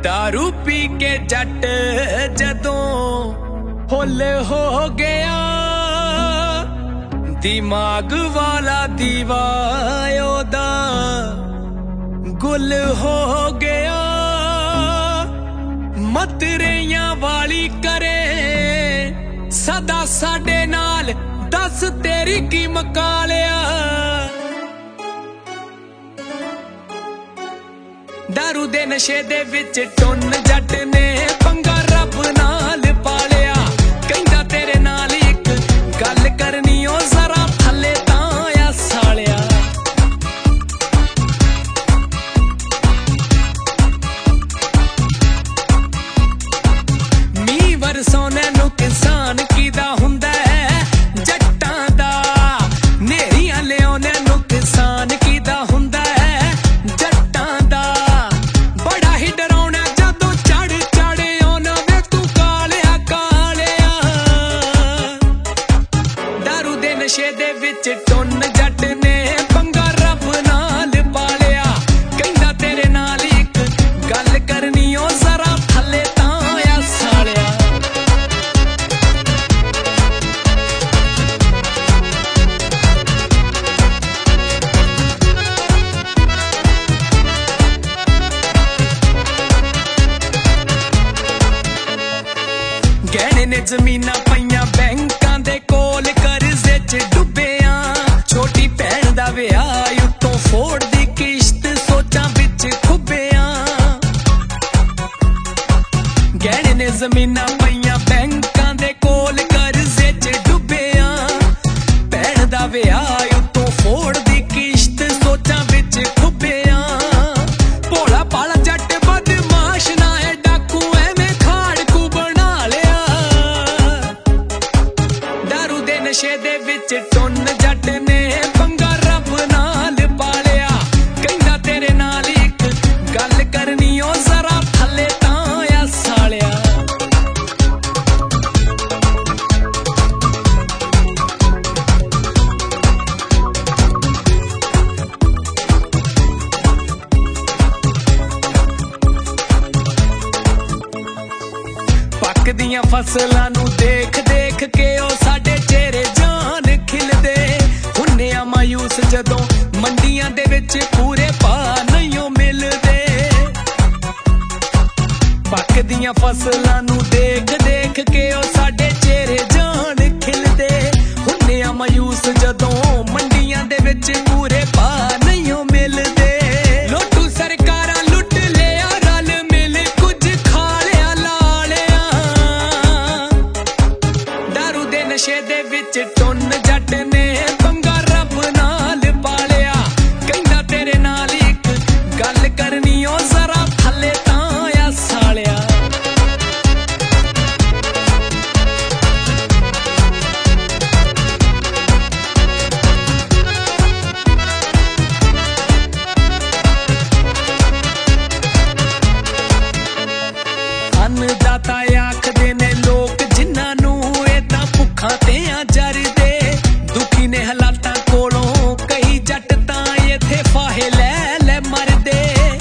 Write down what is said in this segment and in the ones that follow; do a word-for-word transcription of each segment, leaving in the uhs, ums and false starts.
दारू पी के जट जदों हुल हो गया, दिमाग वाला दीवा ओदा गुल हो गया। मतरेयां वाली करे सदा साडे नाल, दस तेरी की मकालिया। दारू दे नशे दे विच टुन जट ने पंगा रब नाल पालिया। कहंदा तेरे नाल इक गल करनी ओ जरा थल्ले तां आ सालिया। मीं वरसोने नूं किसान कीदा हुंदा है जट्टां दा, नेरियां लियाउने नूं किसान कीदा हुंदा है जट्टां दा। बड़ा ही डराउणा जदों चढ़ चढ़ आउणा वे तूं कालिया कालिया। दारू दे नशे दे विच टुन जट ने पंगा रब नाल पालिया। कहंदा तेरे नाल इक गल करनी ओ जरा थल्ले तां आ सालिया। गहने ने जमीना पईयां बैंकां दे कोल, करजे च डुब्बिया। छोटी भैन दा विआह उत्तों फोड़ दी किश्त, सोचां विच खुब्बिया। गहने ने जमीना पईयां बैंकां दे कोल, करजे च डुब्बिया। भैन दा विआह उत्तों फोड़ दी किश्त, सोचां विच खुब्बिया। भोला भाला जट बदमाश ना है डाकू, एवें खाड़कू बना लिया। दारू दे नशे दे विच टुन जट ने पंगा रब नाल पालिया। कहंदा तेरे नाल इक गल करनी ओ जरा थल्ले तां आ सालिया। पकदियां फसलां नूं देख देख के ओ साडे चेहरे जान खिलदे। हुन्ने आ मायूस जदों मंडियां दे विच पूरे भाऽ नहीं मिलदे। पकदियां फसलां नूं देख देख के ओ साडे चेहरे जान खिलदे। हुन्ने आ मायूस जदों मंडियां दे विच पूरे भाऽ नहीं मिलदे। लोटू सरकारां लुट लिया रल मिल, कुछ खा लिया ला लिया। दारू दे नशे दे विच टुन जट ने पंगा रब नाल पालिया। कहंदा तेरे नाल इक गल करनी ओ जरा थल्ले तां आ सालिया। अन्नदाता आखदे ने लोक जिन्हां नूं ए तां भुक्खां ते आ जरदे। दुखी ने हालातां कोलों कई जट तां इत्थे फाहे लै लै मरदे।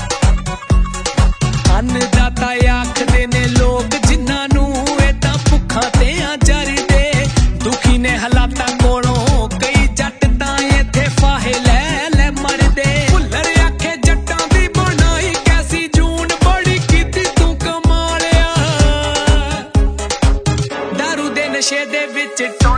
अन्नदाता आखदे ने लोक जिन्हां नूं ए तां भुक्खां ते आ जरदे। दुखी ने हालातां कोलों कई जट तां इत्थे फाहे लै लै मरदे। भुल्लर आखे जट्टां दी बनाई कैसी जून, बड़ी कीती तूं कमालिया। दारू दे नशे दे विच